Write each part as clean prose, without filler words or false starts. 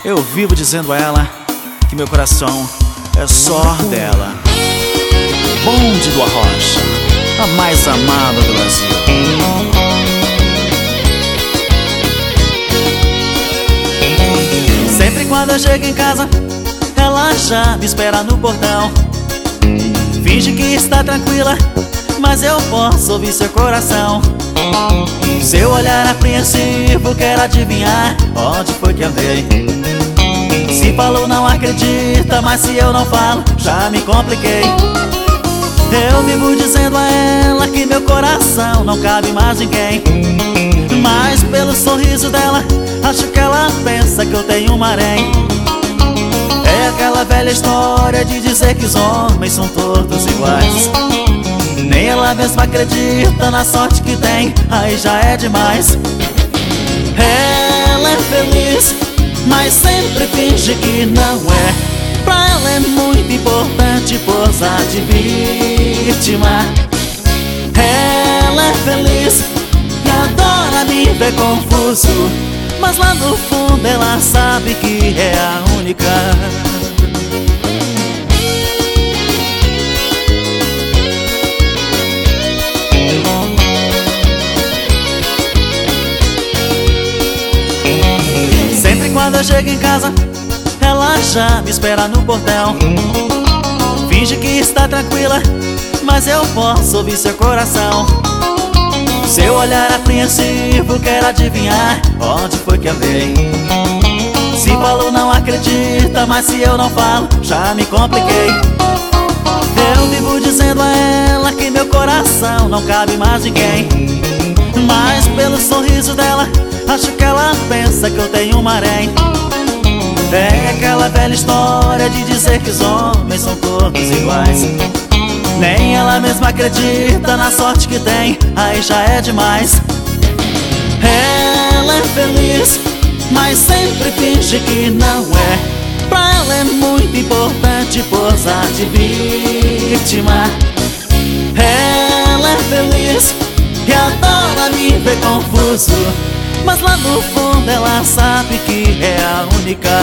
Eu vivo dizendo a ela que meu coração é só dela. Bonde do Arrocha, a mais amada do Brasil. Sempre quando eu chego em casa, ela já me espera no portão. Finge que está tranquila, mas eu posso ouvir seu coração. Seu olhar apreensivo quer adivinhar onde foi que andei. Se falou não acredita, mas se eu não falo, já me compliquei. Eu vivo dizendo a ela que meu coração não cabe mais ninguém. Mas pelo sorriso dela, acho que ela pensa que eu tenho um harém. É aquela velha história de dizer que os homens são todos iguais. Nem ela mesma acredita na sorte que tem, aí já é demais. Ela é feliz, mas sempre finge que não é. Pra ela é muito importante posar de vítima. Ela é feliz e adora me ver confuso, mas lá no fundo ela sabe que é a única. Sempre quando eu chego em casa, ela já me espera no portão. Finge que está tranquila, mas eu posso ouvir seu coração. Seu olhar apreensivo quer adivinhar onde foi que andei. Se falou não acredita, mas se eu não falo, já me compliquei. Eu vivo dizendo a ela que meu coração não cabe mais ninguém. Mas pelo sorriso dela, acho que ela pensa que eu tenho um harém. É aquela velha história de dizer que os homens são todos iguais. Nem ela mesma acredita na sorte que tem, aí já é demais. Ela é feliz, mas sempre finge que não é. Pra ela é muito importante posar de vítima. Ela é feliz e adora me ver confuso, mas lá no fundo ela sabe que é a única.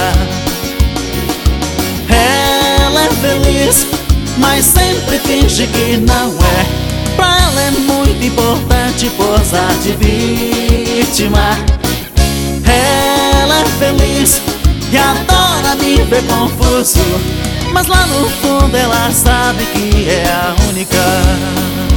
Ela é feliz, mas sempre finge que não é. Pra ela é muito importante posar de vítima. Ela é feliz e adora me ver confuso, mas lá no fundo ela sabe que é a única.